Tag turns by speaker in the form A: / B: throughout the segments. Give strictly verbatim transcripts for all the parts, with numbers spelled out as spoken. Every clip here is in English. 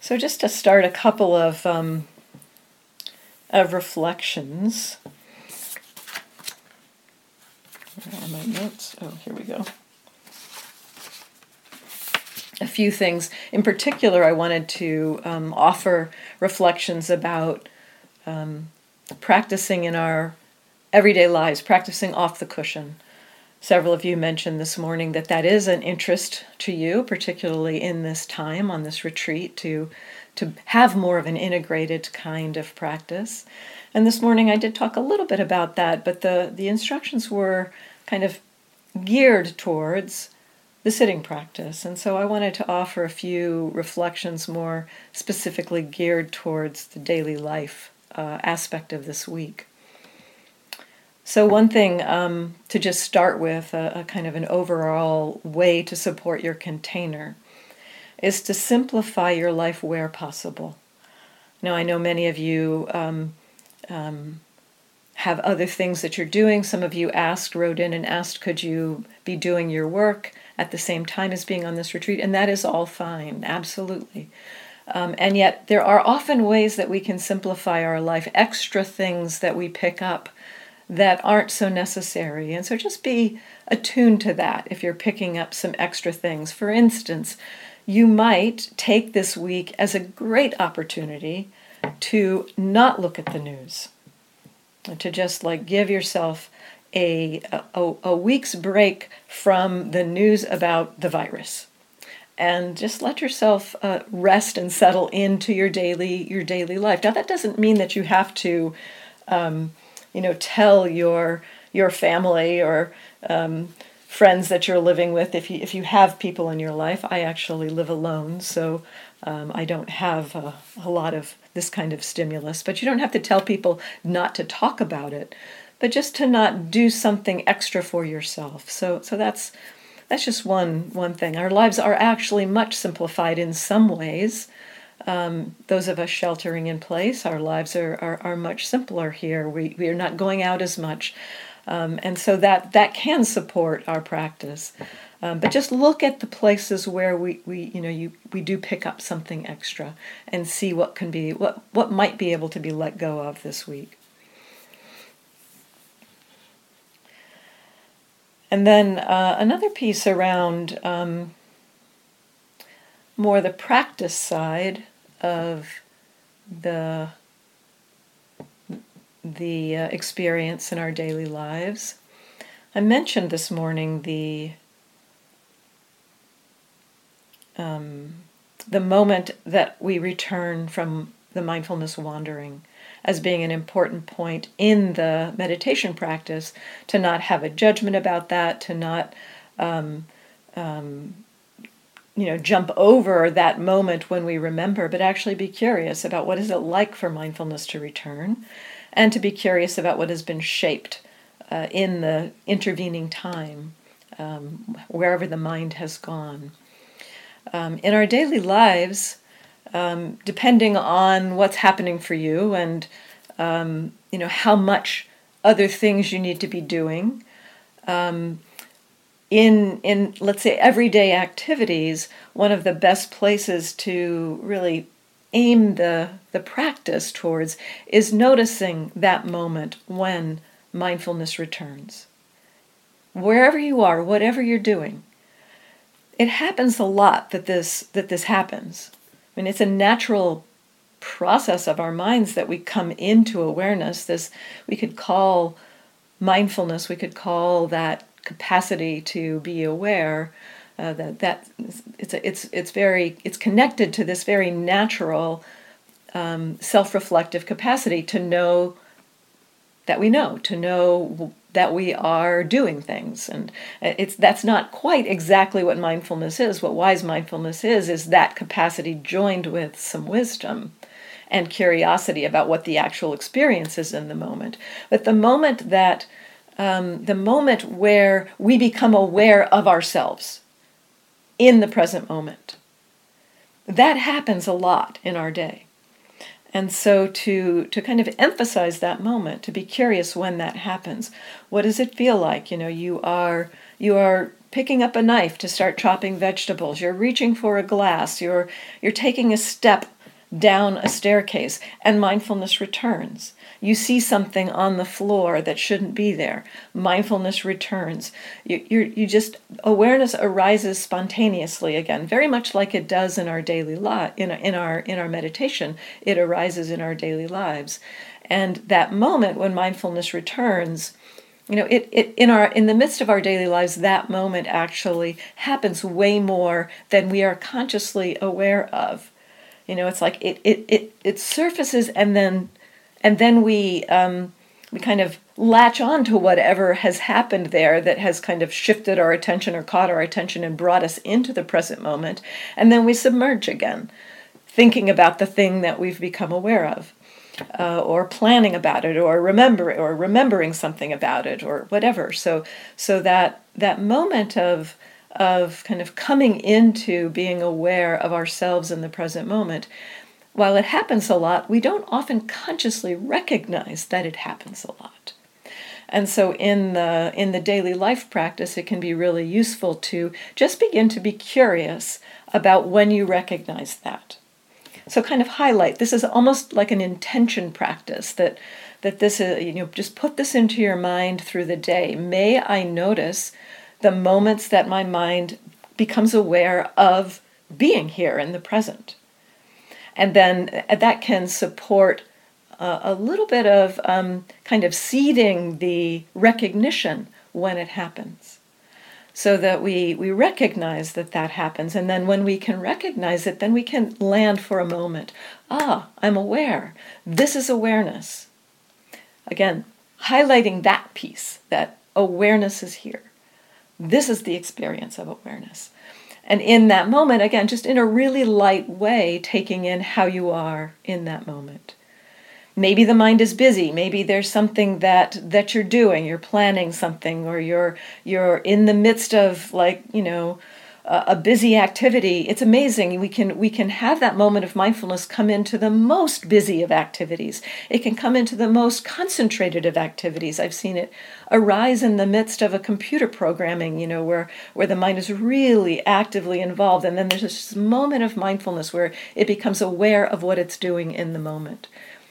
A: So just to start, a couple of um, of reflections. Where are my notes? Oh, here we go. A few things. In particular, I wanted to um, offer reflections about um, practicing in our everyday lives, practicing off the cushion. Several of you mentioned this morning that that is an interest to you, particularly in this time on this retreat, to to have more of an integrated kind of practice. And this morning I did talk a little bit about that, but the, the instructions were kind of geared towards the sitting practice. And so I wanted to offer a few reflections more specifically geared towards the daily life uh, aspect of this week. So one thing um, to just start with, a, a kind of an overall way to support your container, is to simplify your life where possible. Now, I know many of you um, um, have other things that you're doing. Some of you asked, wrote in and asked, could you be doing your work at the same time as being on this retreat? And that is all fine, absolutely. Um, and yet there are often ways that we can simplify our life, extra things that we pick up that aren't so necessary. And so just be attuned to that if you're picking up some extra things. For instance, you might take this week as a great opportunity to not look at the news, to just like give yourself a, a, a week's break from the news about the virus, and just let yourself uh, rest and settle into your daily your daily life. Now, that doesn't mean that you have to, um, you know, tell your your family or um, friends that you're living with. If you if you have people in your life, I actually live alone, so um, I don't have a, a lot of this kind of stimulus. But you don't have to tell people not to talk about it, but just to not do something extra for yourself. So so that's that's just one one thing. Our lives are actually much simplified in some ways. Um, those of us sheltering in place, our lives are, are, are much simpler here. We we are not going out as much. Um, and so that, that can support our practice. Um, but just look at the places where we, we you know you we do pick up something extra and see what can be what, what might be able to be let go of this week. And then uh, another piece around um, more the practice side of the the uh, experience in our daily lives. I mentioned this morning the um, the moment that we return from the mindfulness wandering as being an important point in the meditation practice, to not have a judgment about that, to not um, um, you know, jump over that moment when we remember, but actually be curious about what is it like for mindfulness to return, and to be curious about what has been shaped uh, in the intervening time, um, wherever the mind has gone. Um, in our daily lives, um, depending on what's happening for you and um, you know how much other things you need to be doing, um, in in let's say everyday activities, one of the best places to really aim the the practice towards is noticing that moment when mindfulness returns. Wherever you are, whatever you're doing, it happens a lot that this that this happens. I mean, it's a natural process of our minds that we come into awareness. This we could call mindfulness. We could call that capacity to be aware. Uh, that that it's a, it's it's very it's connected to this very natural um, self-reflective capacity to know that we know, to know that we are doing things. And it's that's not quite exactly what mindfulness is. What wise mindfulness is, is that capacity joined with some wisdom and curiosity about what the actual experience is in the moment. But the moment that, um, the moment where we become aware of ourselves in the present moment, that happens a lot in our day. And so to to kind of emphasize that moment, to be curious when that happens. What does it feel like? You know, you are you are picking up a knife to start chopping vegetables. You're reaching for a glass. You're, you're taking a step down a staircase, and mindfulness returns. You see something on the floor that shouldn't be there. Mindfulness returns. You, you, you just, awareness arises spontaneously again, very much like it does in our daily life, in, in our in our meditation. It arises in our daily lives, and that moment when mindfulness returns, you know, it, it in our in the midst of our daily lives, that moment actually happens way more than we are consciously aware of. You know, it's like it it it, it surfaces, and then and then we um, we kind of latch on to whatever has happened there that has kind of shifted our attention or caught our attention and brought us into the present moment, and then we submerge again, thinking about the thing that we've become aware of, uh, or planning about it, or remember or remembering something about it, or whatever. So so that that moment of of kind of coming into being aware of ourselves in the present moment, while it happens a lot, we don't often consciously recognize that it happens a lot. And so in the in the daily life practice, it can be really useful to just begin to be curious about when you recognize that. So kind of highlight, this is almost like an intention practice, that that this is, you know, just put this into your mind through the day. May I notice the moments that my mind becomes aware of being here in the present. And then that can support uh, a little bit of um, kind of seeding the recognition when it happens, so that we, we recognize that that happens. And then when we can recognize it, then we can land for a moment. Ah, I'm aware. This is awareness. Again, highlighting that piece, that awareness is here. This is the experience of awareness. And in that moment, again, just in a really light way, taking in how you are in that moment. Maybe the mind is busy. Maybe there's something that that you're doing. You're planning something, or you're you're in the midst of, like, you know, a, a busy activity. It's amazing. We can we can have that moment of mindfulness come into the most busy of activities. It can come into the most concentrated of activities. I've seen it arise in the midst of a computer programming, you know, where, where the mind is really actively involved. And then there's this moment of mindfulness where it becomes aware of what it's doing in the moment.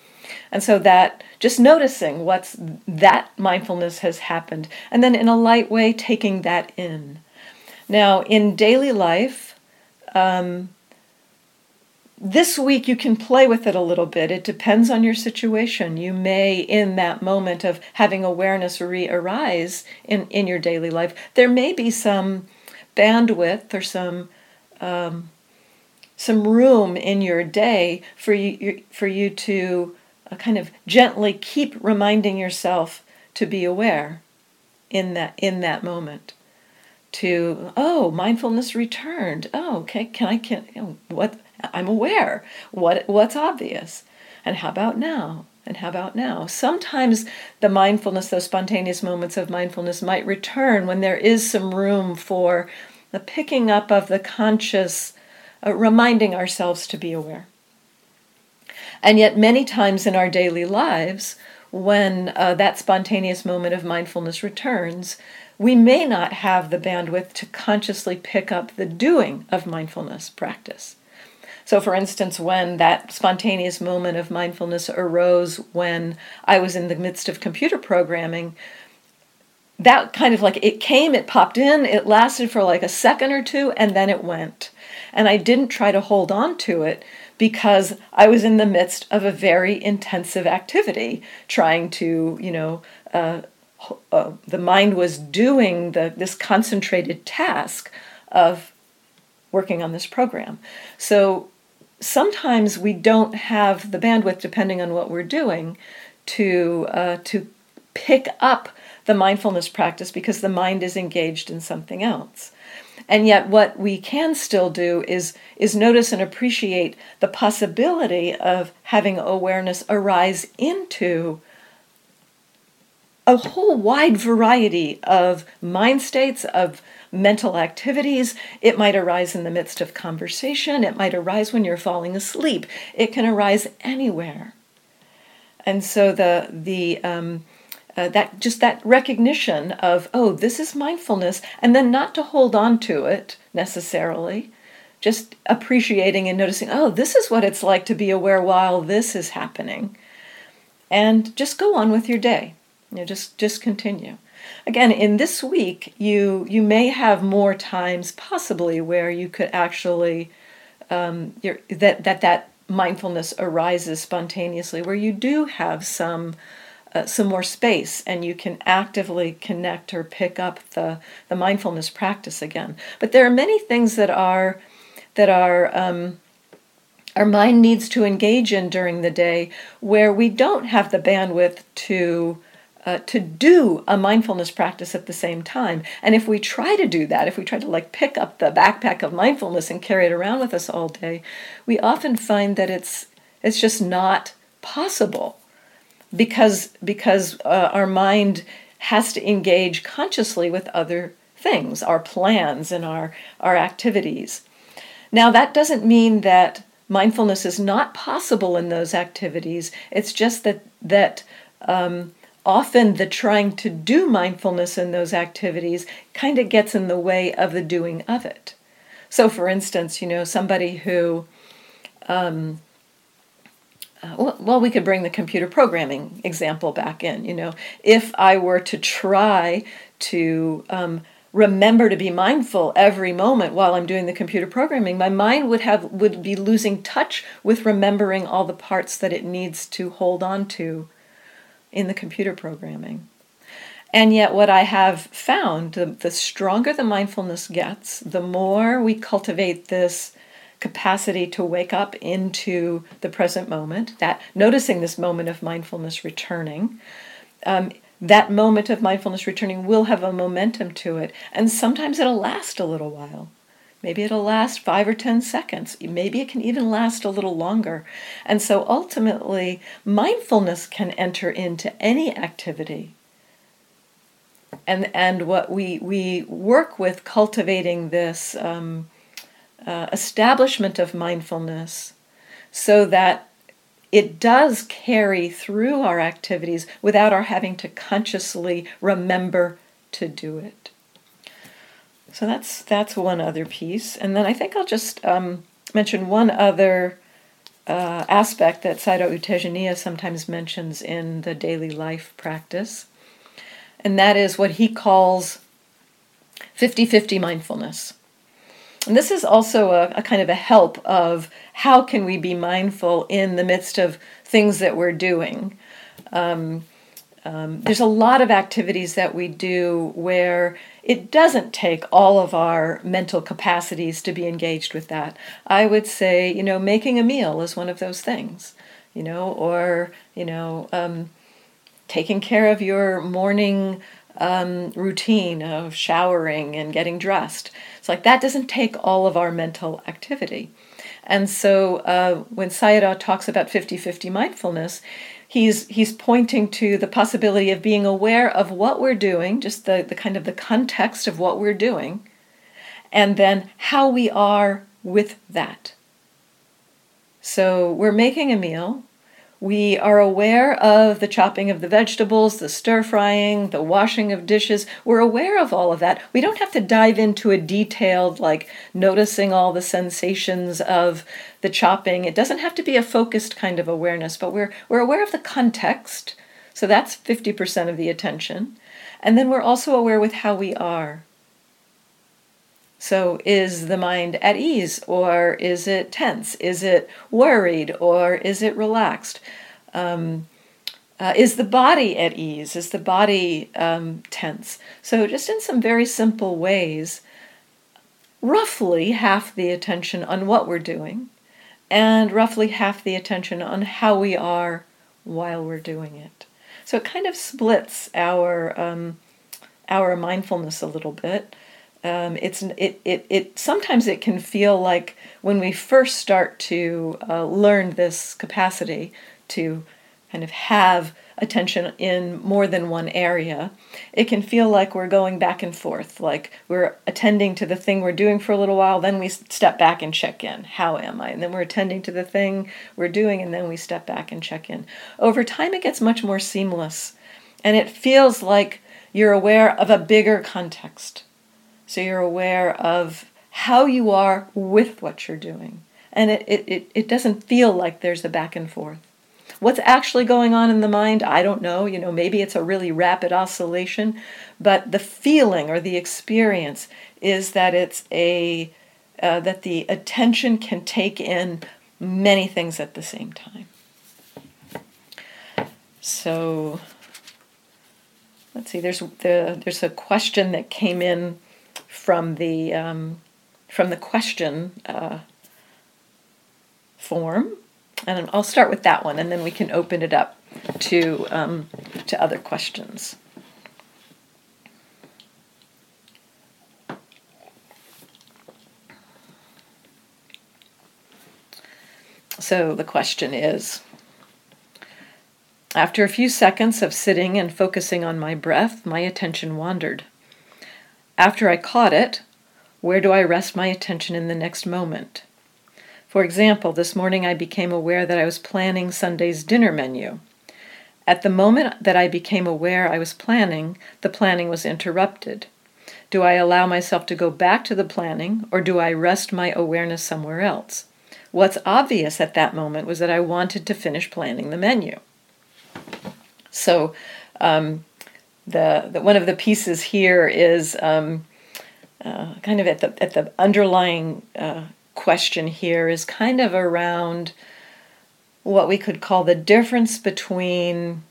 A: And so that, just noticing what's, that mindfulness has happened. And then in a light way, taking that in. Now, in daily life, um, this week you can play with it a little bit. It depends on your situation. You may, in that moment of having awareness re-arise in, in your daily life, there may be some bandwidth or some um, some room in your day for you for you to uh, kind of gently keep reminding yourself to be aware in that in that moment. To, oh, mindfulness returned. Oh, okay. Can I can you know, what? I'm aware. What what's obvious? And how about now? And how about now? Sometimes the mindfulness, those spontaneous moments of mindfulness, might return when there is some room for the picking up of the conscious, uh, reminding ourselves to be aware. And yet, many times in our daily lives, when uh, that spontaneous moment of mindfulness returns, we may not have the bandwidth to consciously pick up the doing of mindfulness practice. So for instance, when that spontaneous moment of mindfulness arose when I was in the midst of computer programming, that kind of like, it came, it popped in, it lasted for like a second or two, and then it went. And I didn't try to hold on to it because I was in the midst of a very intensive activity, trying to, you know, uh, Uh, the mind was doing the this concentrated task of working on this program. So sometimes we don't have the bandwidth, depending on what we're doing, to uh, to pick up the mindfulness practice because the mind is engaged in something else. And yet what we can still do is, is notice and appreciate the possibility of having awareness arise into a whole wide variety of mind states, of mental activities. It might arise in the midst of conversation. It might arise when you're falling asleep. It can arise anywhere. And so the the um, uh, that just that recognition of, oh, this is mindfulness, and then not to hold on to it necessarily, just appreciating and noticing, oh, this is what it's like to be aware while this is happening, and just go on with your day. You know, just just continue. Again, in this week, you you may have more times possibly where you could actually um, you're, that that that mindfulness arises spontaneously, where you do have some uh, some more space and you can actively connect or pick up the the mindfulness practice again. But there are many things that are that are um, our mind needs to engage in during the day where we don't have the bandwidth to uh, to do a mindfulness practice at the same time. And if we try to do that, if we try to like pick up the backpack of mindfulness and carry it around with us all day, we often find that it's it's just not possible because because uh, our mind has to engage consciously with other things, our plans and our our activities. Now, that doesn't mean that mindfulness is not possible in those activities. It's just that that um, often the trying to do mindfulness in those activities kind of gets in the way of the doing of it. So, for instance, you know, somebody who, um, uh, well, well, we could bring the computer programming example back in. You know, if I were to try to um, remember to be mindful every moment while I'm doing the computer programming, my mind would have would be losing touch with remembering all the parts that it needs to hold on to in the computer programming. And yet what I have found, the, the stronger the mindfulness gets, the more we cultivate this capacity to wake up into the present moment, that noticing this moment of mindfulness returning, um, that moment of mindfulness returning will have a momentum to it. And sometimes it'll last a little while. Maybe it'll last five or ten seconds. Maybe it can even last a little longer. And so ultimately, mindfulness can enter into any activity. And and what we, we work with cultivating this um, uh, establishment of mindfulness so that it does carry through our activities without our having to consciously remember to do it. So that's that's one other piece. And then I think I'll just um, mention one other uh, aspect that Sayadaw U Tejaniya sometimes mentions in the daily life practice. And that is what he calls fifty-fifty mindfulness. And this is also a, a kind of a help of how can we be mindful in the midst of things that we're doing. Um, um, there's a lot of activities that we do where it doesn't take all of our mental capacities to be engaged with that. I would say, you know, making a meal is one of those things, you know, or, you know, um, taking care of your morning um, routine of showering and getting dressed. It's like that doesn't take all of our mental activity. And so uh, when Sayadaw talks about fifty-fifty mindfulness, he's he's pointing to the possibility of being aware of what we're doing, just the, the kind of the context of what we're doing, and then how we are with that. So we're making a meal. We are aware of the chopping of the vegetables, the stir-frying, the washing of dishes. We're aware of all of that. We don't have to dive into a detailed, like, noticing all the sensations of the chopping. It doesn't have to be a focused kind of awareness, but we're we're aware of the context. So that's fifty percent of the attention. And then we're also aware with how we are. So is the mind at ease, or is it tense? Is it worried, or is it relaxed? Um, uh, is the body at ease? Is the body um, tense? So just in some very simple ways, roughly half the attention on what we're doing, and roughly half the attention on how we are while we're doing it. So it kind of splits our um, our mindfulness a little bit. Um, it's it, it it sometimes it can feel like when we first start to uh, learn this capacity to kind of have attention in more than one area, it can feel like we're going back and forth, like we're attending to the thing we're doing for a little while, then we step back and check in. How am I? And then we're attending to the thing we're doing, and then we step back and check in. Over time, it gets much more seamless. And it feels like you're aware of a bigger context. So you're aware of how you are with what you're doing. And it, it, it, it doesn't feel like there's a back and forth. What's actually going on in the mind, I don't know. You know, maybe it's a really rapid oscillation, but the feeling or the experience is that it's a uh, that the attention can take in many things at the same time. So let's see. There's the there's a question that came in from the um, from the question uh, form. And I'll start with that one, and then we can open it up to um, to other questions. So the question is, after a few seconds of sitting and focusing on my breath, my attention wandered. After I caught it, where do I rest my attention in the next moment? For example, this morning I became aware that I was planning Sunday's dinner menu. At the moment that I became aware I was planning, the planning was interrupted. Do I allow myself to go back to the planning, or do I rest my awareness somewhere else? What's obvious at that moment was that I wanted to finish planning the menu. So um, the, the one of the pieces here is um, uh, kind of at the at the underlying uh, question here is kind of around what we could call the difference between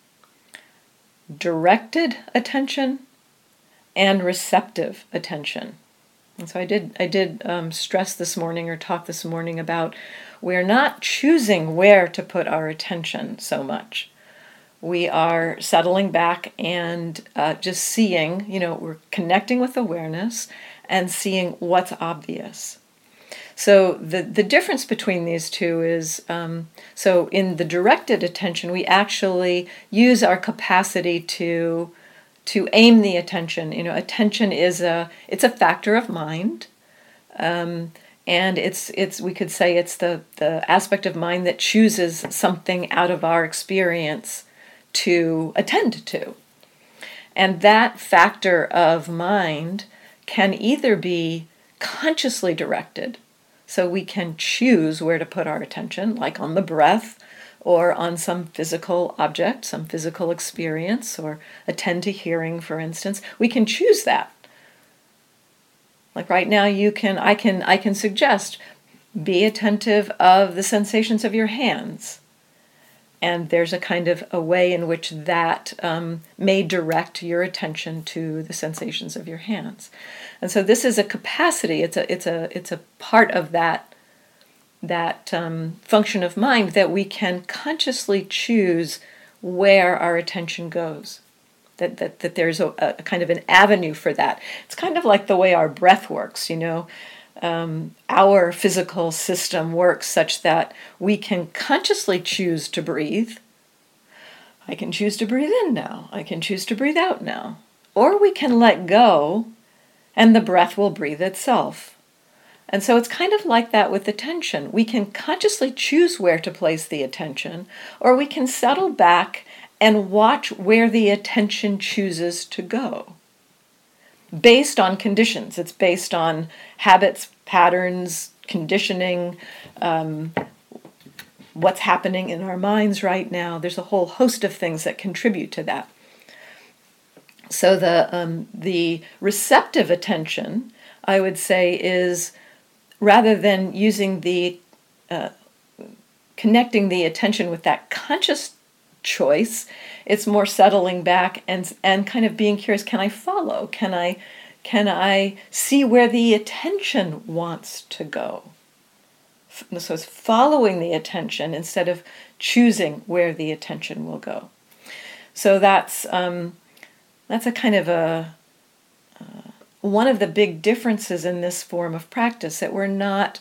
A: directed attention and receptive attention. And so I did I did um, stress this morning or talk this morning about we're not choosing where to put our attention so much. We are settling back and uh, just seeing, you know, we're connecting with awareness and seeing what's obvious. So the, the difference between these two is, um, so in the directed attention, we actually use our capacity to to aim the attention. You know, attention is a it's a factor of mind, um, and it's it's we could say it's the the aspect of mind that chooses something out of our experience to attend to, and that factor of mind can either be consciously directed. So we can choose where to put our attention, like on the breath or on some physical object, some physical experience, or attend to hearing, for instance. We can choose that. Like right now, you can, I can, I can suggest, be attentive of the sensations of your hands. And there's a kind of a way in which that um, may direct your attention to the sensations of your hands. And so this is a capacity. It's a it's a it's a part of that that um, function of mind that we can consciously choose where our attention goes. That that that there's a, a kind of an avenue for that. It's kind of like the way our breath works. You know, um, our physical system works such that we can consciously choose to breathe. I can choose to breathe in now. I can choose to breathe out now, or we can let go. And the breath will breathe itself. And so it's kind of like that with attention. We can consciously choose where to place the attention, or we can settle back and watch where the attention chooses to go. Based on conditions. It's based on habits, patterns, conditioning, um, what's happening in our minds right now. There's a whole host of things that contribute to that. So the um, the receptive attention, I would say, is rather than using the uh, connecting the attention with that conscious choice, it's more settling back and and kind of being curious. Can I follow? Can I can I see where the attention wants to go? So it's following the attention instead of choosing where the attention will go. So that's. Um, That's a kind of a uh, one of the big differences in this form of practice, that we're not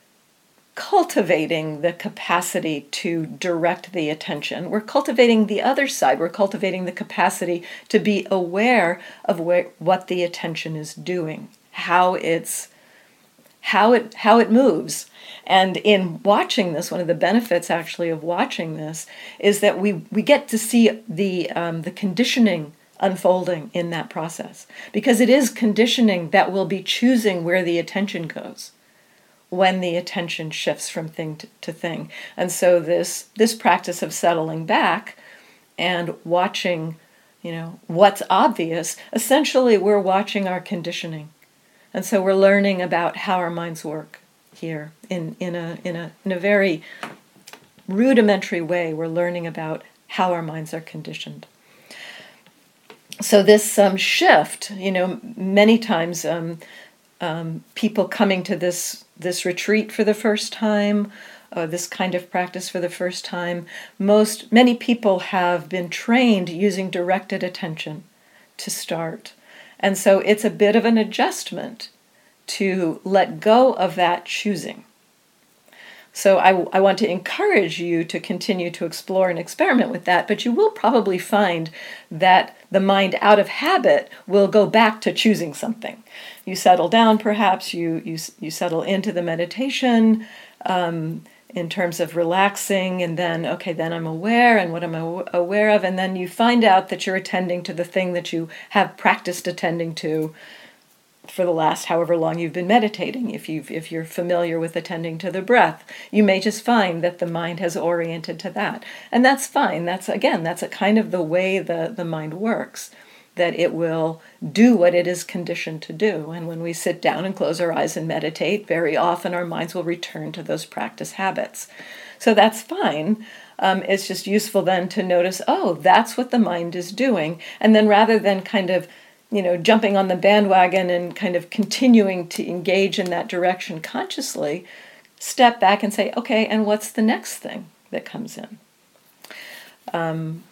A: cultivating the capacity to direct the attention. We're cultivating the other side. We're cultivating the capacity to be aware of where, what the attention is doing, how it's how it how it moves. And in watching this, one of the benefits actually of watching this is that we, we get to see the um, the conditioning unfolding in that process. Because it is conditioning that will be choosing where the attention goes when the attention shifts from thing to, to thing. And so this this practice of settling back and watching, you know, what's obvious, essentially we're watching our conditioning. And so we're learning about how our minds work here in, in a in a in a very rudimentary way. We're learning about how our minds are conditioned. So this um, shift, you know, many times um, um, people coming to this this retreat for the first time, uh, this kind of practice for the first time, most many people have been trained using directed attention to start. And so it's a bit of an adjustment to let go of that choosing. So I, I want to encourage you to continue to explore and experiment with that, but you will probably find that the mind out of habit will go back to choosing something. You settle down, perhaps, you you, you settle into the meditation um, in terms of relaxing, and then, okay, then I'm aware, and what am I aware of? And then you find out that you're attending to the thing that you have practiced attending to for the last however long you've been meditating. If you've, if you're familiar with attending to the breath, you may just find that the mind has oriented to that. And that's fine. That's, again, that's a kind of the way the, the mind works, that it will do what it is conditioned to do. And when we sit down and close our eyes and meditate, very often our minds will return to those practice habits. So that's fine. Um, it's just useful then to notice, oh, that's what the mind is doing. And then rather than kind of you know, jumping on the bandwagon and kind of continuing to engage in that direction consciously, step back and say, okay, and what's the next thing that comes in? Um,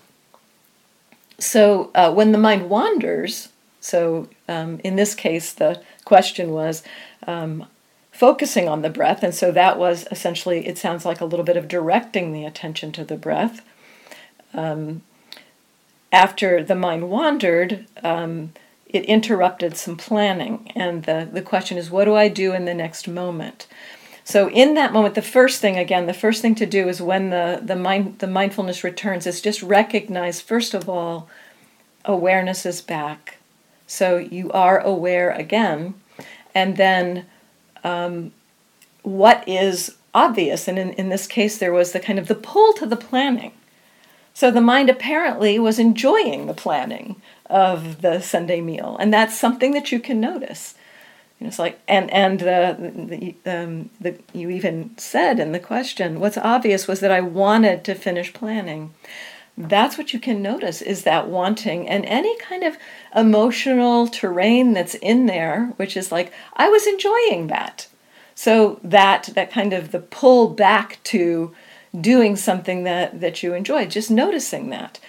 A: so uh, when the mind wanders, so um, in this case, the question was um, focusing on the breath, and so that was essentially, it sounds like a little bit of directing the attention to the breath. Um, after the mind wandered, um, it interrupted some planning. And the, the question is, what do I do in the next moment? So in that moment, the first thing, again, the first thing to do is when the, the mind the mindfulness returns is just recognize, first of all, awareness is back. So you are aware again. And then um, what is obvious? And in, in this case, there was the kind of the pull to the planning. So the mind apparently was enjoying the planning of the Sunday meal, and that's something that you can notice. You know, it's like, and and the, the, um, the you even said in the question, what's obvious was that I wanted to finish planning. That's what you can notice, is that wanting, and any kind of emotional terrain that's in there, which is like, I was enjoying that. So that that kind of the pull back to doing something that, that you enjoy, just noticing that.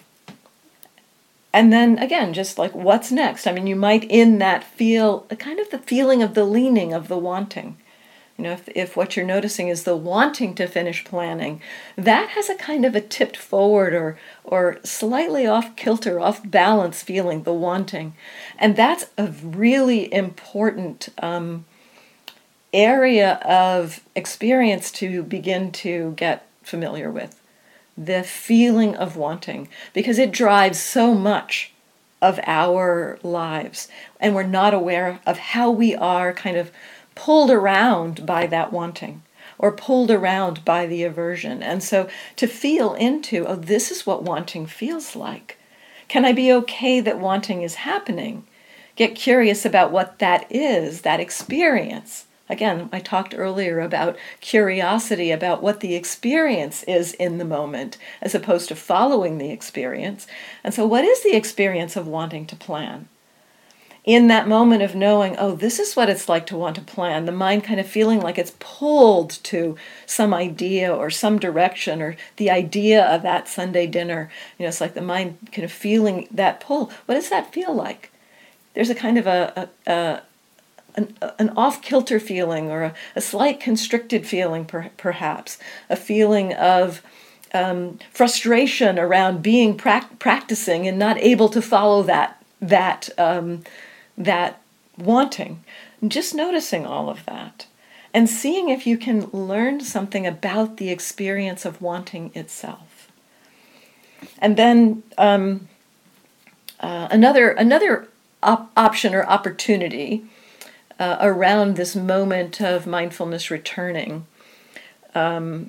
A: And then again, just like, what's next? I mean, you might in that feel kind of the feeling of the leaning of the wanting. You know, if, if what you're noticing is the wanting to finish planning, that has a kind of a tipped forward or or slightly off kilter, off balance feeling, the wanting. And that's a really important um, area of experience to begin to get familiar with. The feeling of wanting, because it drives so much of our lives, and we're not aware of how we are kind of pulled around by that wanting or pulled around by the aversion. And so to feel into, oh, this is what wanting feels like. Can I be okay that wanting is happening? Get curious about what that is, that experience. Again, I talked earlier about curiosity, about what the experience is in the moment, as opposed to following the experience. And so what is the experience of wanting to plan? In that moment of knowing, oh, this is what it's like to want to plan, the mind kind of feeling like it's pulled to some idea or some direction, or the idea of that Sunday dinner. You know, it's like the mind kind of feeling that pull. What does that feel like? There's a kind of a... a, a An, an off-kilter feeling, or a, a slight constricted feeling, per, perhaps, a feeling of um, frustration around being pra- practicing and not able to follow that that um, that wanting. just noticing all of that and seeing if you can learn something about the experience of wanting itself. And then um, uh, another another op- option or opportunity uh, around this moment of mindfulness returning. Um,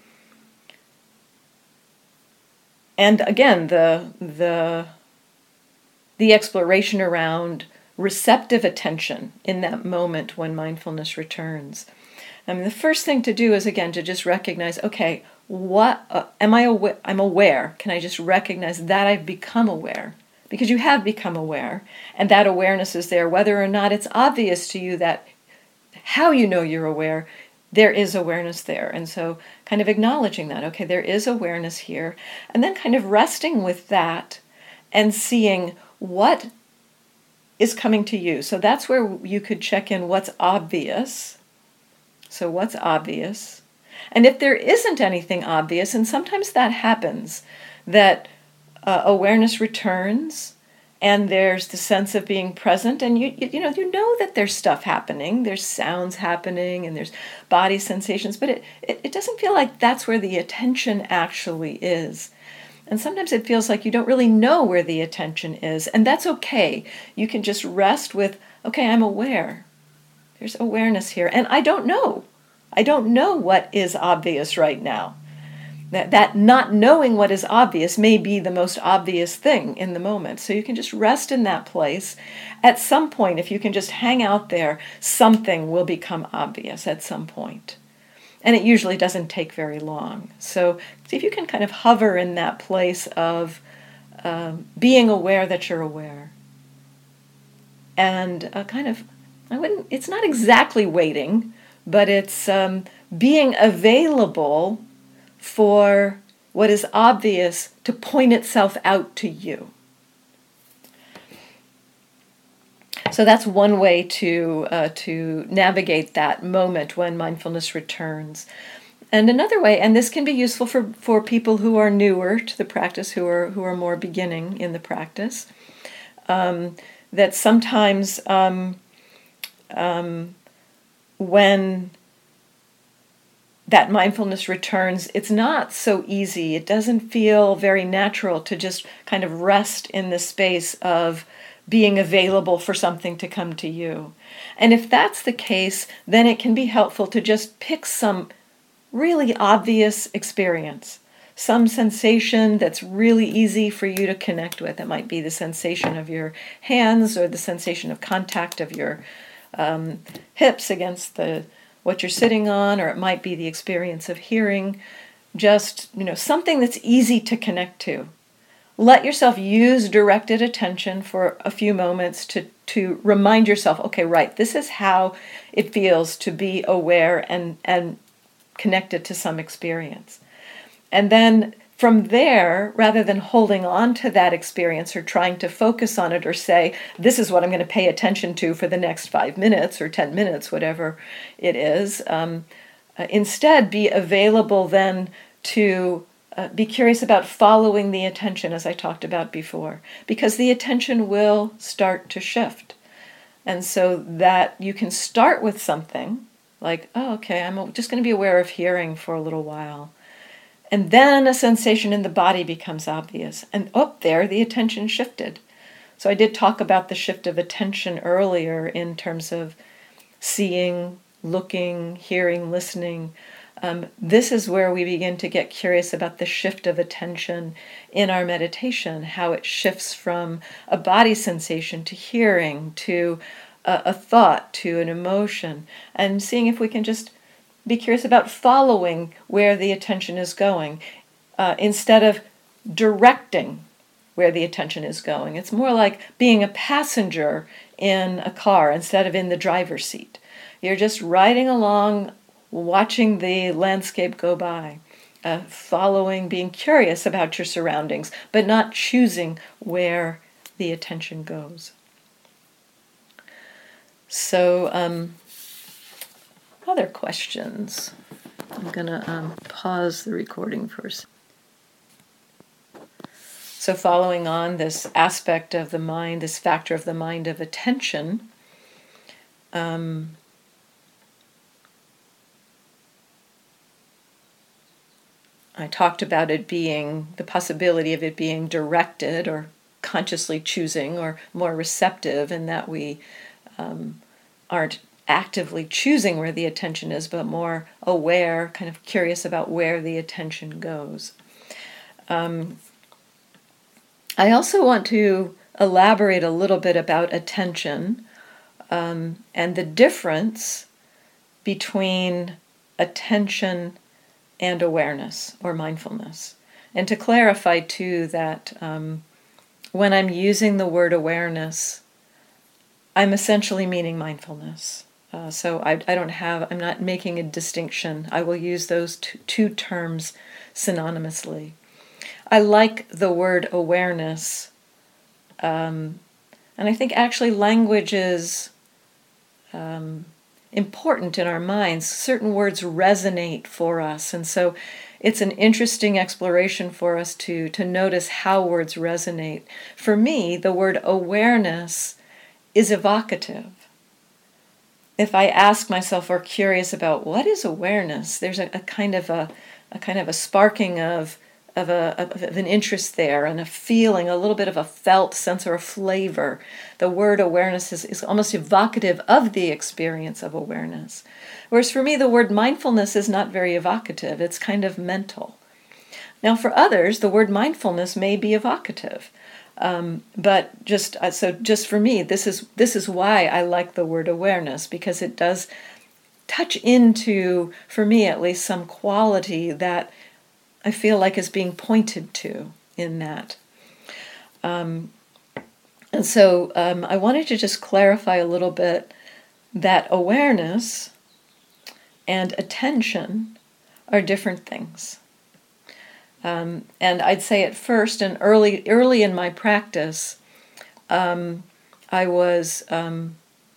A: and again, the the the exploration around receptive attention in that moment when mindfulness returns. I mean, the first thing to do is, again, to just recognize, okay, what uh, am I aware? I'm aware. Can I just recognize that I've become aware? Because you have become aware, and that awareness is there, whether or not it's obvious to you that how you know you're aware, there is awareness there. And so kind of acknowledging that, okay, there is awareness here, and then kind of resting with that and seeing what is coming to you. So that's where you could check in what's obvious. So what's obvious? And if there isn't anything obvious, and sometimes that happens, that uh, awareness returns and there's the sense of being present, and you, you you know you know that there's stuff happening, there's sounds happening, and there's body sensations, but it, it, it doesn't feel like that's where the attention actually is. And sometimes it feels like you don't really know where the attention is, and that's okay. You can just rest with, okay, I'm aware. There's awareness here, and I don't know. I don't know what is obvious right now. That, that not knowing what is obvious may be the most obvious thing in the moment. So you can just rest in that place. At some point, if you can just hang out there, something will become obvious at some point. And it usually doesn't take very long. So see if you can kind of hover in that place of um, being aware that you're aware. And uh, kind of, I wouldn't, it's not exactly waiting, but it's um, being available for what is obvious to point itself out to you. So that's one way to uh, to navigate that moment when mindfulness returns. And another way, and this can be useful for, for people who are newer to the practice, who are who are more beginning in the practice, um, that sometimes um, um, when that mindfulness returns, it's not so easy. It doesn't feel very natural to just kind of rest in the space of being available for something to come to you. And if that's the case, then it can be helpful to just pick some really obvious experience, some sensation that's really easy for you to connect with. It might be the sensation of your hands or the sensation of contact of your um, hips against the what you're sitting on, or it might be the experience of hearing, just, you know, something that's easy to connect to. Let yourself use directed attention for a few moments to, to remind yourself, okay, right, this is how it feels to be aware and, and connected to some experience. And then from there, rather than holding on to that experience or trying to focus on it or say, this is what I'm going to pay attention to for the next five minutes or ten minutes, whatever it is, um, uh, instead be available then to uh, be curious about following the attention, as I talked about before, because the attention will start to shift. And so that you can start with something like, oh, okay, I'm just going to be aware of hearing for a little while. And then a sensation in the body becomes obvious. And oh, there the attention shifted. So I did talk about the shift of attention earlier in terms of seeing, looking, hearing, listening. Um, this is where we begin to get curious about the shift of attention in our meditation, how it shifts from a body sensation to hearing, to a, a thought, to an emotion, and seeing if we can just be curious about following where the attention is going uh, instead of directing where the attention is going. It's more like being a passenger in a car instead of in the driver's seat. You're just riding along, watching the landscape go by, uh, following, being curious about your surroundings, but not choosing where the attention goes. So, um, other questions? I'm going to um, pause the recording first. So following on this aspect of the mind, this factor of the mind of attention, Um, I talked about it being, the possibility of it being directed or consciously choosing or more receptive, in that we um, aren't actively choosing where the attention is, but more aware, kind of curious about where the attention goes. Um, I also want to elaborate a little bit about attention um, and the difference between attention and awareness or mindfulness. And to clarify too that um, when I'm using the word awareness, I'm essentially meaning mindfulness. Uh, so I, I don't have, I'm not making a distinction. I will use those two, two terms synonymously. I like the word awareness, um, and I think actually language is um, important in our minds. Certain words resonate for us, and so it's an interesting exploration for us to, to notice how words resonate. For me, the word awareness is evocative. If I ask myself or curious about what is awareness, there's a, a kind of a, a kind of a sparking of of a of an interest there, and a feeling, a little bit of a felt sense or a flavor. The word awareness is, is almost evocative of the experience of awareness. Whereas for me, the word mindfulness is not very evocative. It's kind of mental. Now, for others, the word mindfulness may be evocative. Um, but just uh, so, just for me, this is this is why I like the word awareness, because it does touch into, for me at least, some quality that I feel like is being pointed to in that. Um, and so, um, I wanted to just clarify a little bit that awareness and attention are different things. Um, and I'd say at first, and early, early in my practice, um, I was, um,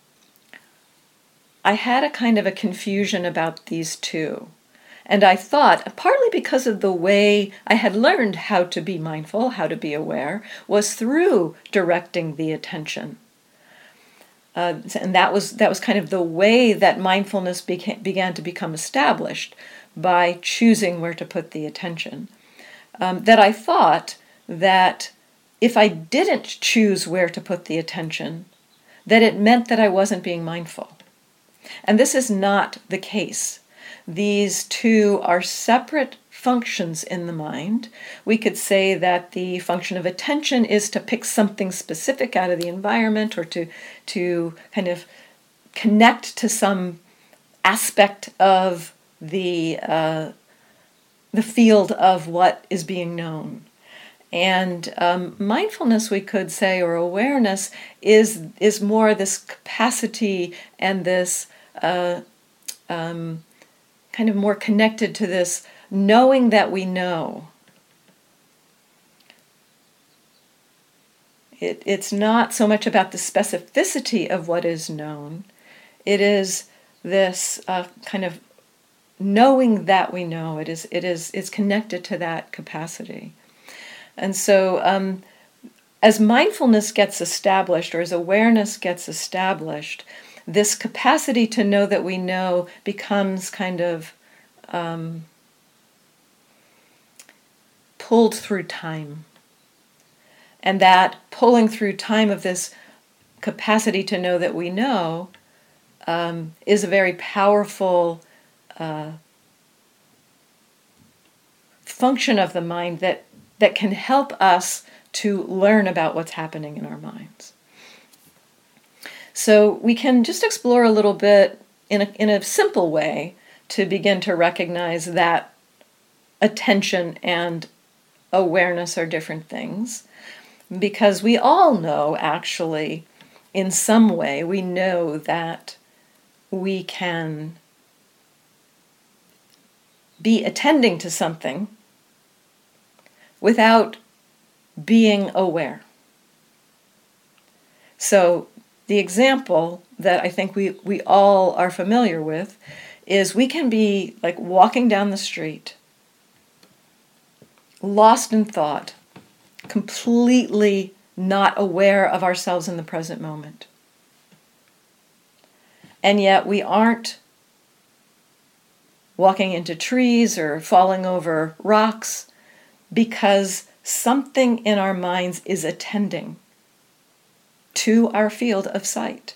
A: I had a kind of a confusion about these two. And I thought, partly because of the way I had learned how to be mindful, how to be aware, was through directing the attention. Uh, and that was that was kind of the way that mindfulness beca- began to become established, by choosing where to put the attention. Um, that I thought that if I didn't choose where to put the attention, that it meant that I wasn't being mindful. And this is not the case. These two are separate functions in the mind. We could say that the function of attention is to pick something specific out of the environment, or to, to kind of connect to some aspect of the uh, the field of what is being known. And um, mindfulness, we could say, or awareness, is is more this capacity and this uh, um, kind of more connected to this knowing that we know. It, it's not so much about the specificity of what is known. It is this uh, kind of knowing that we know. It is it is it's connected to that capacity. And so um, as mindfulness gets established, or as awareness gets established, this capacity to know that we know becomes kind of um, pulled through time. And that pulling through time of this capacity to know that we know um, is a very powerful uh, function of the mind that, that can help us to learn about what's happening in our minds. So we can just explore a little bit in a, in a simple way to begin to recognize that attention and awareness are different things. Because we all know, actually, in some way, we know that we can be attending to something without being aware. So the example that I think we, we all are familiar with is we can be like walking down the street, lost in thought, completely not aware of ourselves in the present moment. and yet we aren't walking into trees or falling over rocks because something in our minds is attending to our field of sight.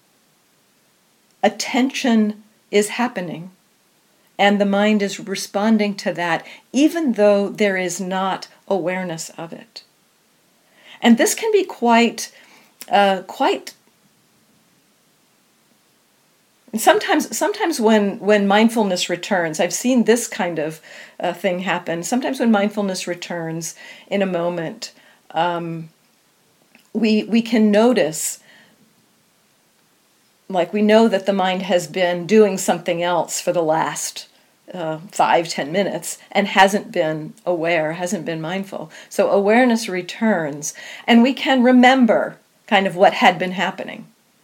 A: Attention is happening, and the mind is responding to that, even though there is not awareness of it. And this can be quite, uh, quite. Sometimes, sometimes when when mindfulness returns, I've seen this kind of uh, thing happen. Sometimes when mindfulness returns in a moment, um, we we can notice. Like we know that the mind has been doing something else for the last uh, five, ten minutes and hasn't been aware, hasn't been mindful. So awareness returns and we can remember kind of what had been happening.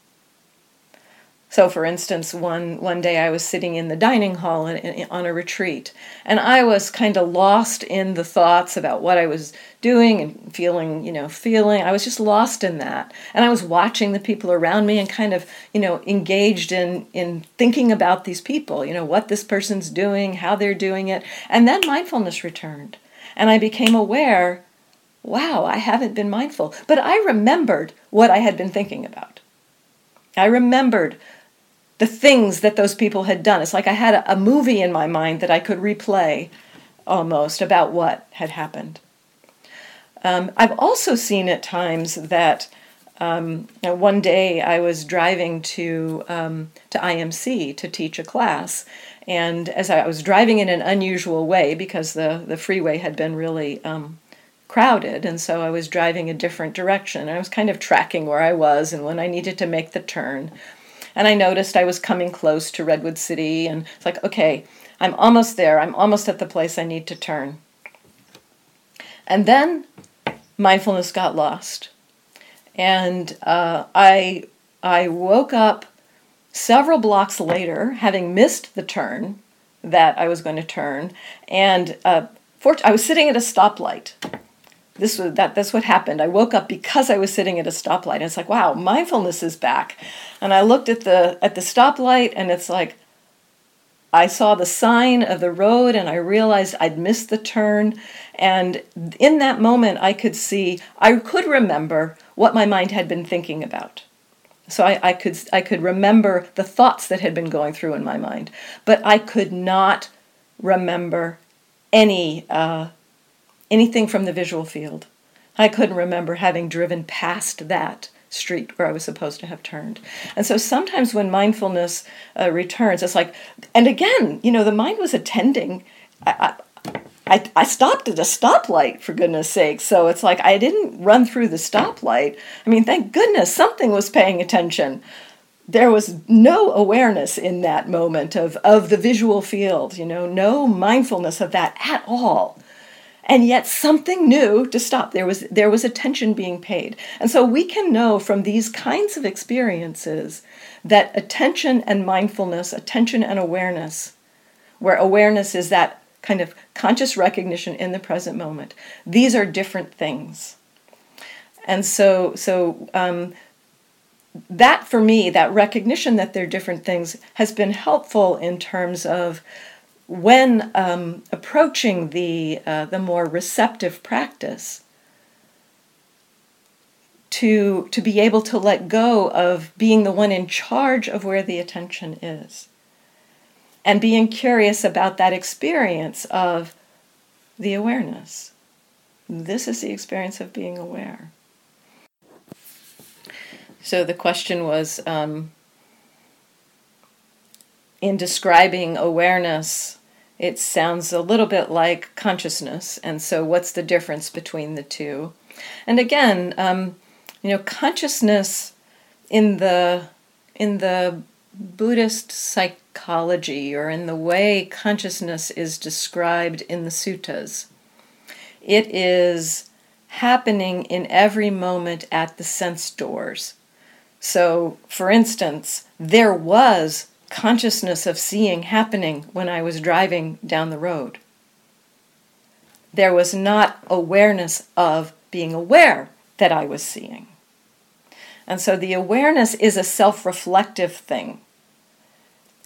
A: So for instance, one, one day I was sitting in the dining hall in, in, on a retreat, and I was kind of lost in the thoughts about what I was doing and feeling, you know, feeling. I was just lost in that. And I was watching the people around me and kind of, you know, engaged in, in thinking about these people, you know, what this person's doing, how they're doing it. And then mindfulness returned. And I became aware, wow, I haven't been mindful. But I remembered what I had been thinking about. I remembered the things that those people had done. It's like I had a, a movie in my mind that I could replay almost about what had happened. Um, I've also seen at times that um, you know, one day I was driving to um, to I M C to teach a class, and as I was driving in an unusual way because the, the freeway had been really um, crowded, and so I was driving a different direction. I was kind of tracking where I was and when I needed to make the turn. And I noticed I was coming close to Redwood City, and it's like, okay, I'm almost there. I'm almost at the place I need to turn. And then mindfulness got lost. And uh, I, I woke up several blocks later, having missed the turn that I was going to turn. And uh, for, I was sitting at a stoplight. This was that. That's what happened. I woke up because I was sitting at a stoplight. And it's like, wow, mindfulness is back. And I looked at the at the stoplight, and it's like, I saw the sign of the road, and I realized I'd missed the turn. And in that moment, I could see, I could remember what my mind had been thinking about. So I, I could I could remember the thoughts that had been going through in my mind, but I could not remember any. Uh, anything from the visual field. I couldn't remember having driven past that street where I was supposed to have turned. And so sometimes when mindfulness uh, returns, it's like, and again, you know, the mind was attending. I, I, I stopped at a stoplight, for goodness sake. So it's like I didn't run through the stoplight. I mean, thank goodness something was paying attention. There was no awareness in that moment of, of the visual field, you know, no mindfulness of that at all. And yet something knew to stop. There was there was attention being paid. And so we can know from these kinds of experiences that attention and mindfulness, attention and awareness, where awareness is that kind of conscious recognition in the present moment, these are different things. And so, so um, that for me, that recognition that they're different things has been helpful in terms of when um, approaching the uh, the more receptive practice, to to be able to let go of being the one in charge of where the attention is, and being curious about that experience of the awareness. This is the experience of being aware. So the question was, um, in describing awareness, it sounds a little bit like consciousness, and so what's the difference between the two? And again, um, you know, consciousness in the in the Buddhist psychology, or in the way consciousness is described in the suttas, it is happening in every moment at the sense doors. So, for instance, there was consciousness of seeing happening when I was driving down the road. There was not awareness of being aware that I was seeing. And so the awareness is a self-reflective thing.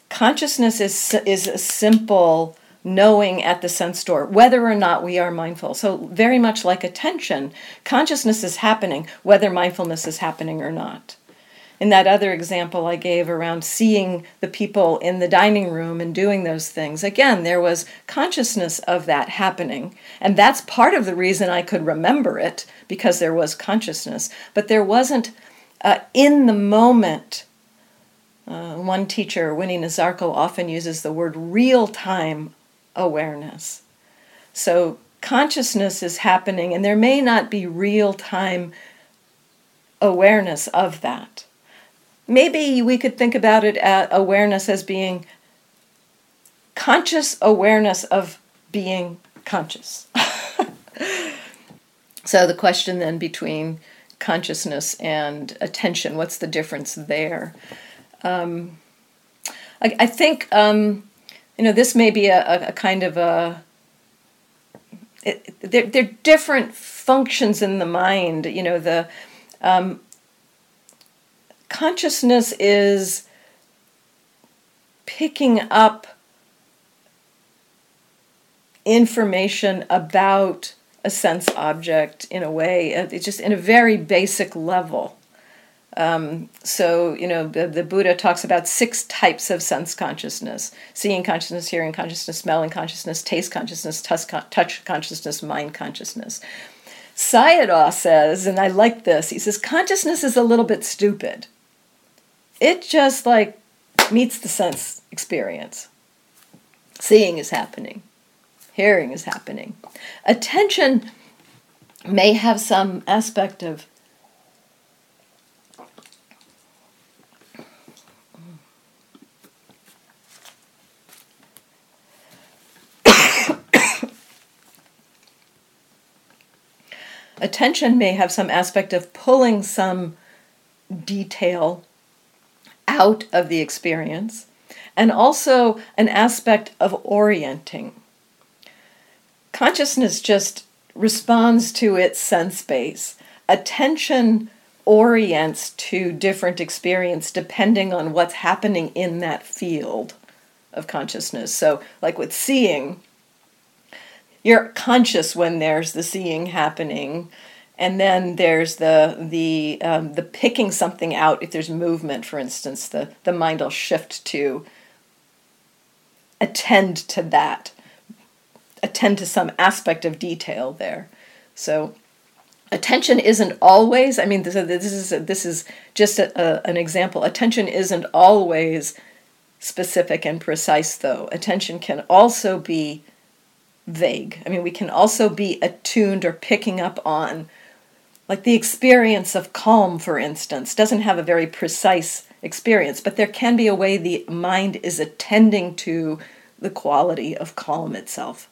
A: consciousness is is a simple knowing at the sense door, whether or not we are mindful. So very much like attention, consciousness is happening, whether mindfulness is happening or not. In that other example I gave around seeing the people in the dining room and doing those things, again, there was consciousness of that happening. And that's part of the reason I could remember it, because there was consciousness. But there wasn't uh, in the moment. Uh, one teacher, Winnie Nazarko, often uses the word real-time awareness. So consciousness is happening, and there may not be real-time awareness of that. Maybe we could think about it as awareness as being conscious awareness of being conscious. So the question then between consciousness and attention, what's the difference there? Um, I, I think, um, you know, this may be a, a, a kind of a, it, they're, they're different functions in the mind. You know, the um, consciousness is picking up information about a sense object in a way, it's just in a very basic level. Um, so, you know, the, the Buddha talks about six types of sense consciousness: seeing consciousness, hearing consciousness, smelling consciousness, taste consciousness, touch, touch consciousness, mind consciousness. Sayadaw says, and I like this, he says, consciousness is a little bit stupid. It just like meets the sense experience. Seeing is happening. Hearing is happening. Attention may have some aspect of Attention may have some aspect of pulling some detail out of the experience, and also an aspect of orienting. Consciousness just responds to its sense base. Attention orients to different experience depending on what's happening in that field of consciousness. So, like with seeing, you're conscious when there's the seeing happening, and then there's the the um, the picking something out. If there's movement, for instance, the, the mind will shift to attend to that, attend to some aspect of detail there. So attention isn't always, I mean, this, this is this is just a, a, an example. Attention isn't always specific and precise, though. Attention can also be vague. I mean, we can also be attuned or picking up on, like the experience of calm, for instance, doesn't have a very precise experience, but there can be a way the mind is attending to the quality of calm itself.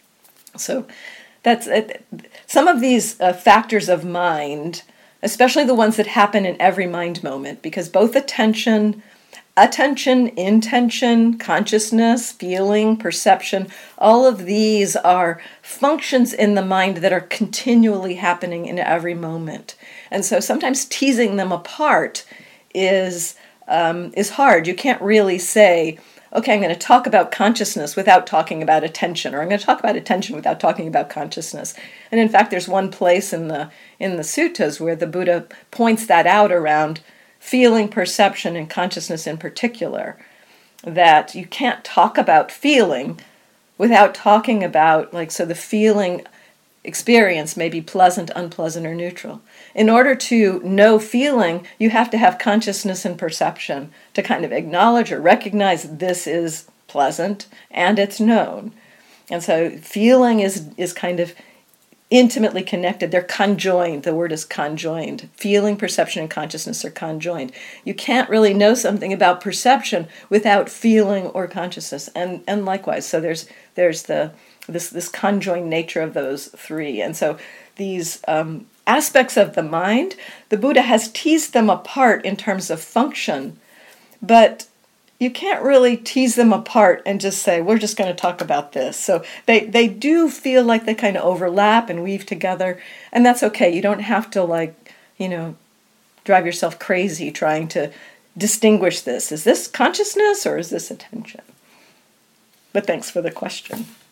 A: So that's it. Some of these uh, factors of mind, especially the ones that happen in every mind moment, because both attention, Attention, intention, consciousness, feeling, perception, all of these are functions in the mind that are continually happening in every moment. And so sometimes teasing them apart is um, is hard. You can't really say, okay, I'm going to talk about consciousness without talking about attention, or I'm going to talk about attention without talking about consciousness. And in fact, there's one place in the in the suttas where the Buddha points that out around feeling, perception, and consciousness in particular, that you can't talk about feeling without talking about, like, so the feeling experience may be pleasant, unpleasant, or neutral. In order to know feeling, you have to have consciousness and perception to kind of acknowledge or recognize this is pleasant and it's known. And so feeling is, is kind of intimately connected. They're conjoined. The word is conjoined. Feeling, perception, and consciousness are conjoined. You can't really know something about perception without feeling or consciousness. And and likewise, so there's there's the this this conjoined nature of those three. And so these um, aspects of the mind, the Buddha has teased them apart in terms of function, but you can't really tease them apart and just say, we're just going to talk about this. So they, they do feel like they kind of overlap and weave together, and that's okay. You don't have to, like, you know, drive yourself crazy trying to distinguish this. Is this consciousness or is this attention? But thanks for the question.